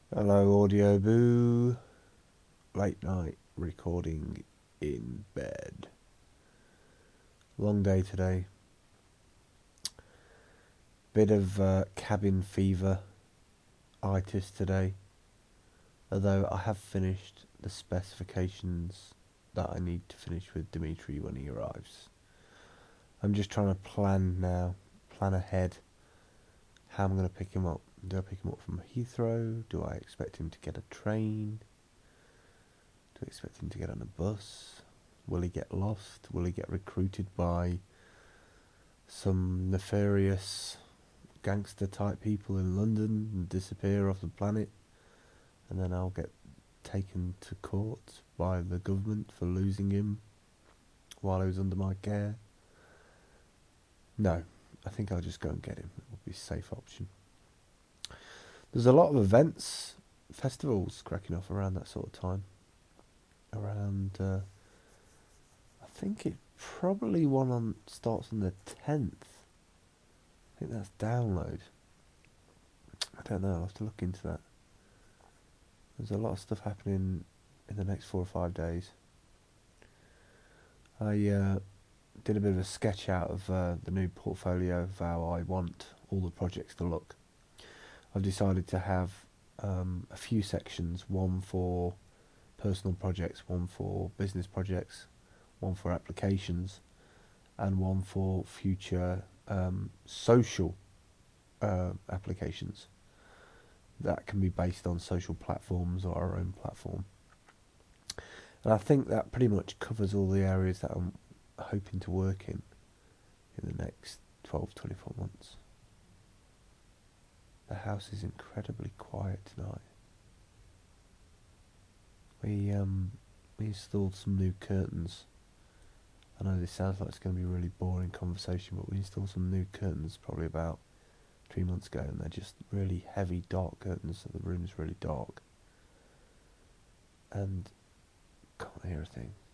Hello, Audio Boo. Late night recording in bed. Long day today. Bit of cabin fever itis today. Although I have finished the specifications that I need to finish with Dimitri when he arrives. I'm just trying to plan ahead how I'm going to pick him up. Do I pick him up from Heathrow? Do I expect him to get a train? Do I expect him to get on a bus? Will he get lost? Will he get recruited by some nefarious gangster type people in London and disappear off the planet? And then I'll get taken to court by the government for losing him while he was under my care? No, I think I'll just go and get him. It will be a safe option. There's a lot of events, festivals cracking off around that sort of time. I think it probably starts on the 10th. I think that's Download. I don't know, I'll have to look into that. There's a lot of stuff happening in the next 4 or 5 days. I did a bit of a sketch out of the new portfolio of how I want all the projects to look. I've decided to have a few sections, one for personal projects, one for business projects, one for applications, and one for future social applications that can be based on social platforms or our own platform. And I think that pretty much covers all the areas that I'm hoping to work in the next 12-24 months. The house is incredibly quiet tonight. We installed some new curtains. I know this sounds like it's going to be a really boring conversation, but we installed some new curtains probably about 3 months ago, and they're just really heavy, dark curtains, so the room's really dark. And can't hear a thing.